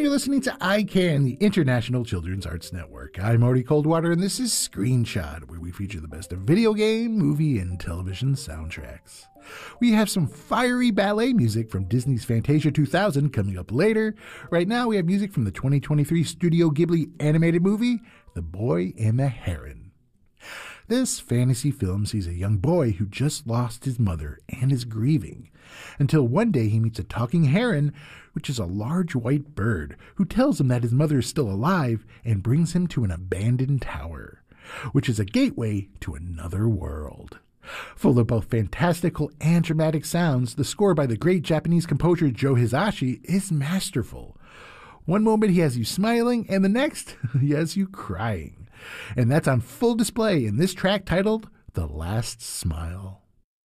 you're listening to ICANN, the International Children's Arts Network. I'm Marty Coldwater, and this is Screenshot, where we feature the best of video game, movie, and television soundtracks. We have some fiery ballet music from Disney's Fantasia 2000 coming up later. Right now, we have music from the 2023 Studio Ghibli animated movie, The Boy and the Heron. This fantasy film sees a young boy who just lost his mother and is grieving, until one day he meets a talking heron, which is a large white bird, who tells him that his mother is still alive and brings him to an abandoned tower, which is a gateway to another world. Full of both fantastical and dramatic sounds, the score by the great Japanese composer Joe Hisaishi is masterful. One moment he has you smiling, and the next he has you crying. And that's on full display in this track titled The Last Smile.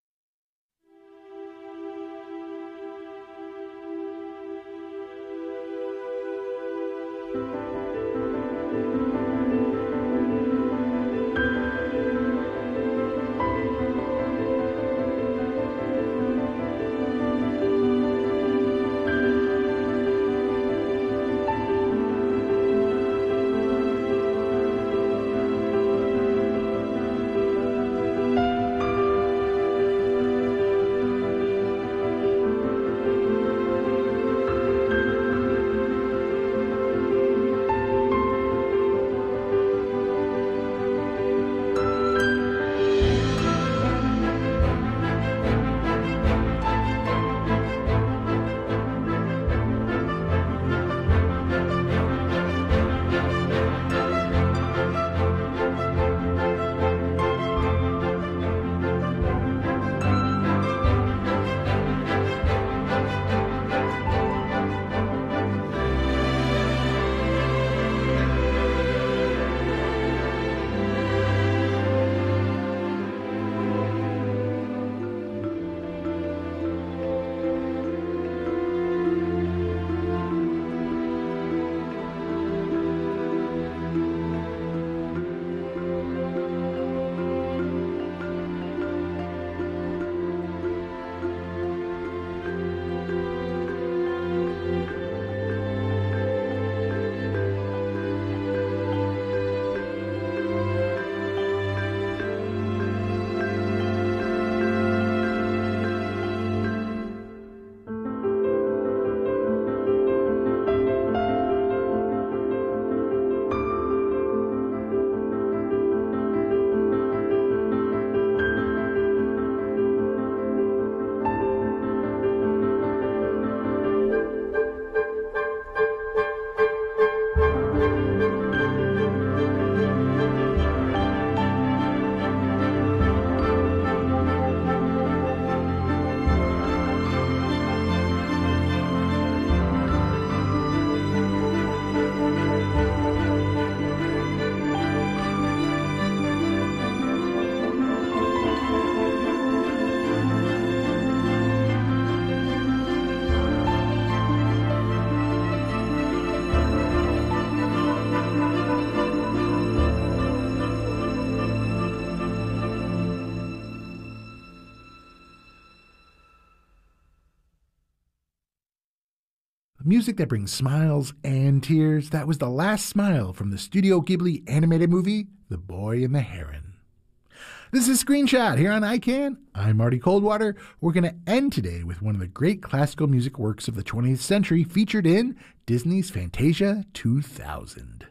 Music that brings smiles and tears. That was The Last Smile from the Studio Ghibli animated movie, The Boy and the Heron. This is Screenshot here on ICANN. I'm Marty Coldwater. We're going to end today with one of the great classical music works of the 20th century featured in Disney's Fantasia 2000.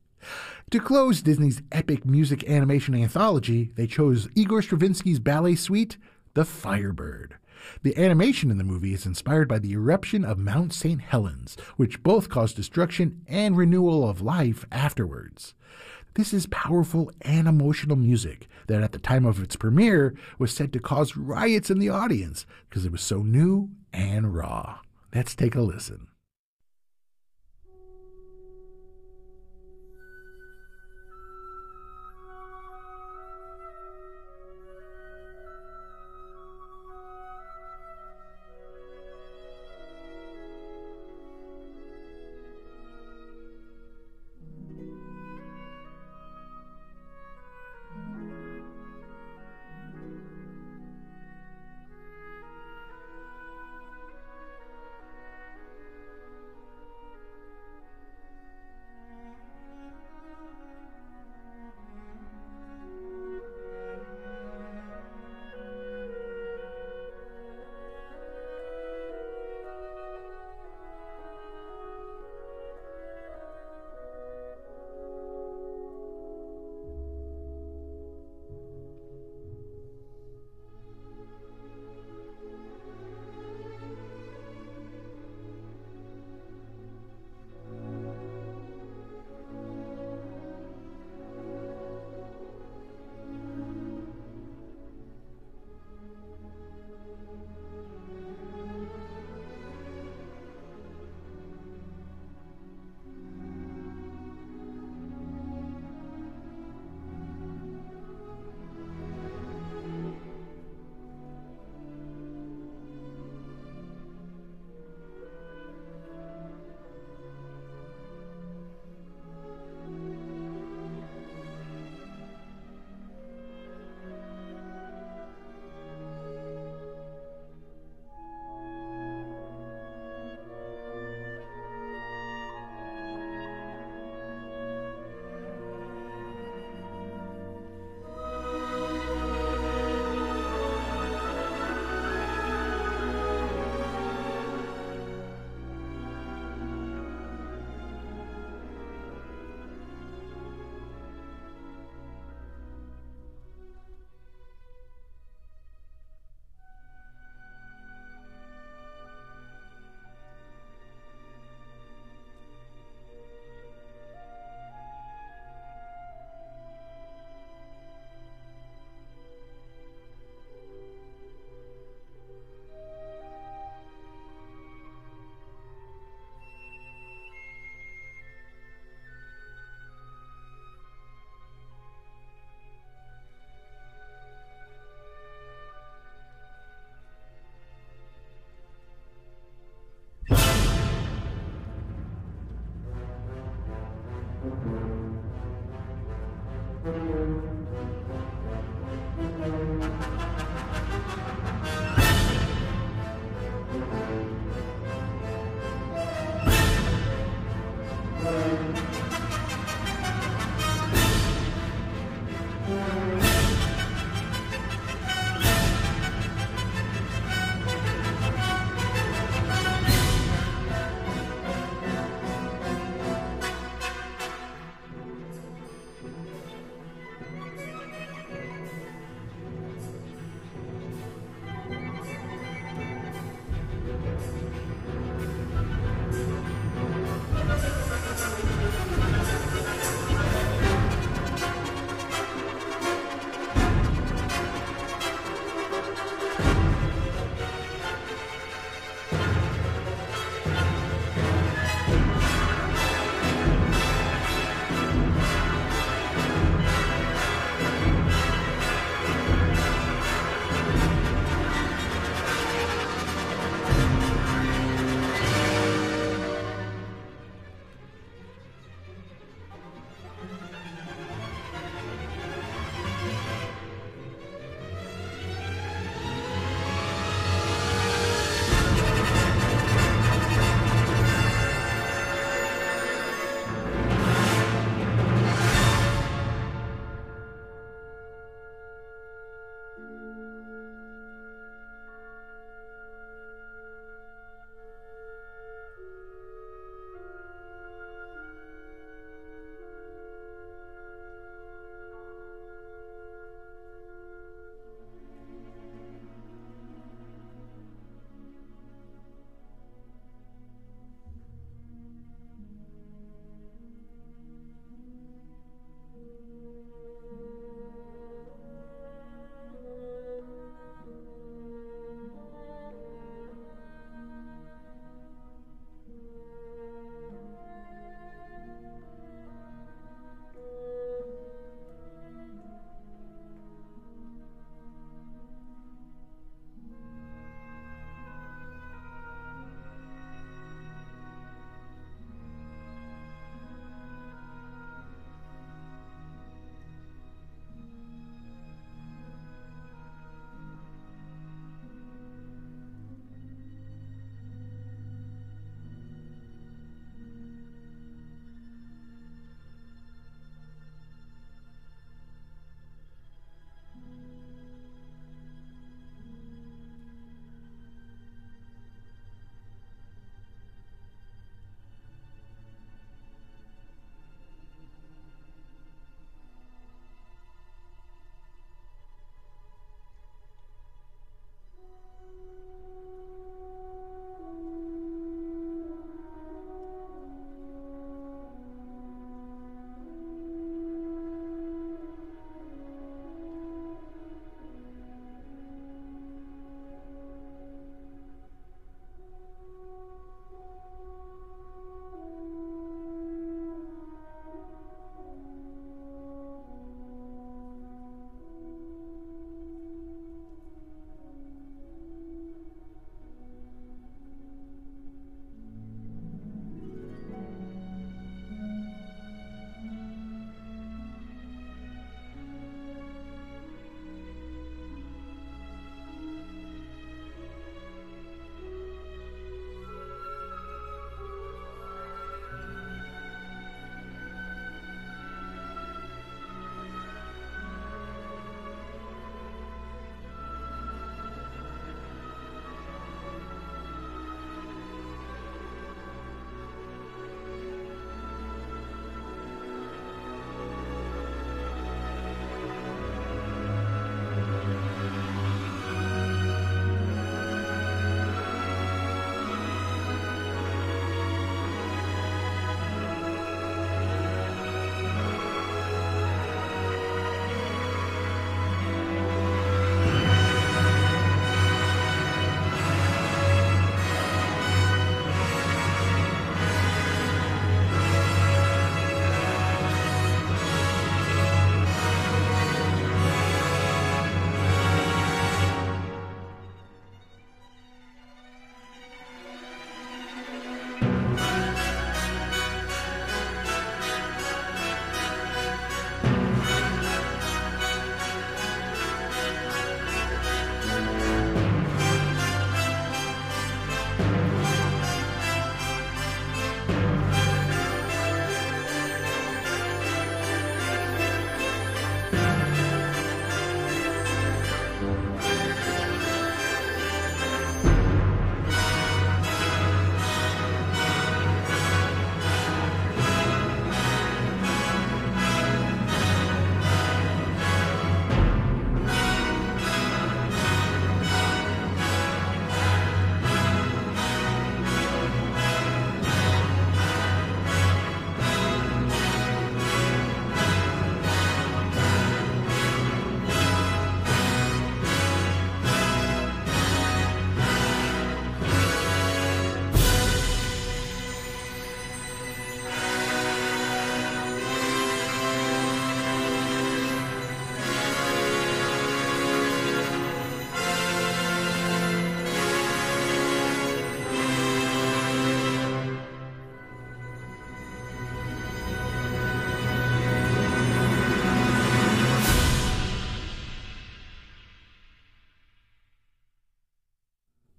To close Disney's epic music animation anthology, they chose Igor Stravinsky's ballet suite, The Firebird. The animation in the movie is inspired by the eruption of Mount St. Helens, which both caused destruction and renewal of life afterwards. This is powerful and emotional music that at the time of its premiere was said to cause riots in the audience because it was so new and raw. Let's take a listen.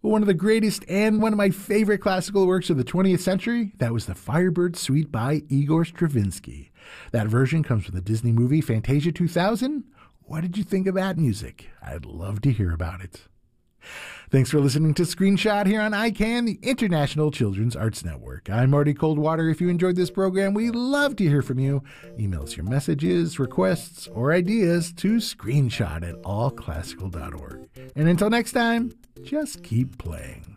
But one of the greatest and one of my favorite classical works of the 20th century, that was the Firebird Suite by Igor Stravinsky. That version comes from the Disney movie Fantasia 2000. What did you think of that music? I'd love to hear about it. Thanks for listening to Screenshot here on ICANN, the International Children's Arts Network. I'm Marty Coldwater. If you enjoyed this program, we'd love to hear from you. Email us your messages, requests, or ideas to screenshot@allclassical.org. And until next time, just keep playing.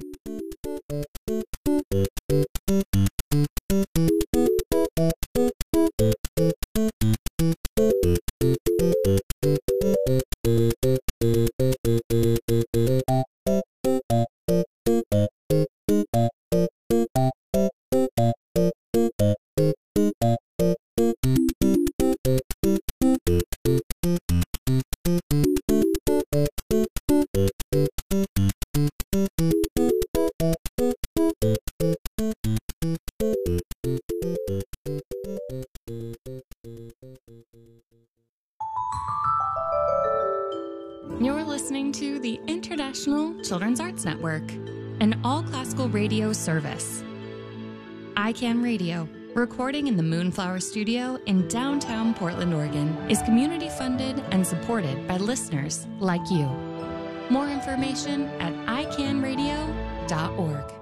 You're listening to the International Children's Arts Network, an all-classical radio service. ICANN Radio, recording in the Moonflower Studio in downtown Portland, Oregon, is community-funded and supported by listeners like you. More information at icanradio.org.